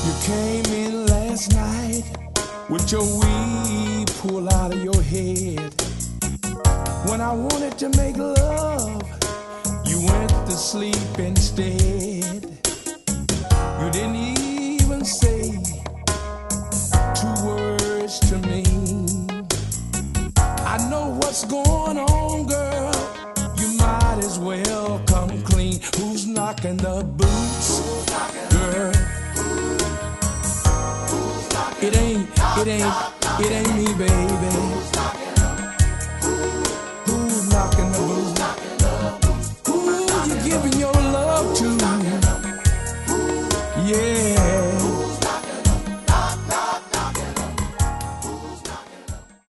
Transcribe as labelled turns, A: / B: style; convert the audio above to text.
A: You came in last night with your weed pulled out of your head. When I wanted to make love, you went to sleep instead. You didn't even say two words to me. I know what's going on, girl. You might as well come clean. Who's knocking the boots, girl? It ain't me, baby.